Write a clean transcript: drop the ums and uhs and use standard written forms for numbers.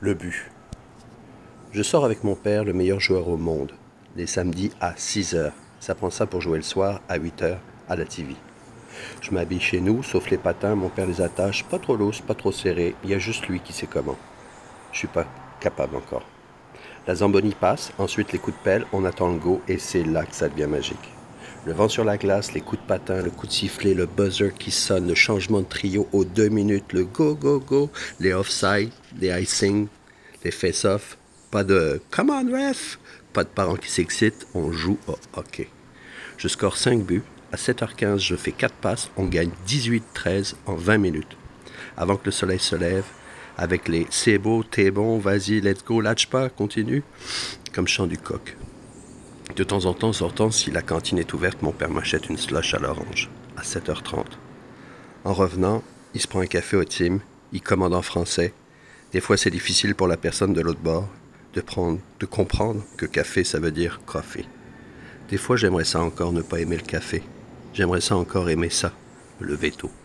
Le but. Je sors avec mon père, le meilleur joueur au monde, les samedis à 6h. Ça prend ça pour jouer le soir à 8h à la TV. Je m'habille chez nous, sauf les patins, mon père les attache, pas trop lourds, pas trop serrés, il y a juste lui qui sait comment. Je suis pas capable encore. La Zamboni passe, ensuite les coups de pelle, on attend le go et c'est là que ça devient magique. Le vent sur la glace, les coups de patin, le coup de sifflet, le buzzer qui sonne, le changement de trio aux 2 minutes, le go, go, go, les offside, les icing, les face-off, pas de come on ref, pas de parents qui s'excitent, on joue au hockey. Je score 5 buts, à 7h15 je fais 4 passes, on gagne 18-13 en 20 minutes. Avant que le soleil se lève, avec les c'est beau, t'es bon, vas-y, let's go, lâche pas, continue, comme chant du coq. De temps en temps, sortant, si la cantine est ouverte, mon père m'achète une slush à l'orange, à 7h30. En revenant, il se prend un café au Tim, il commande en français. Des fois, c'est difficile pour la personne de l'autre bord de comprendre que café, ça veut dire coffee. Des fois, j'aimerais ça encore ne pas aimer le café. J'aimerais ça encore aimer ça, me lever tôt.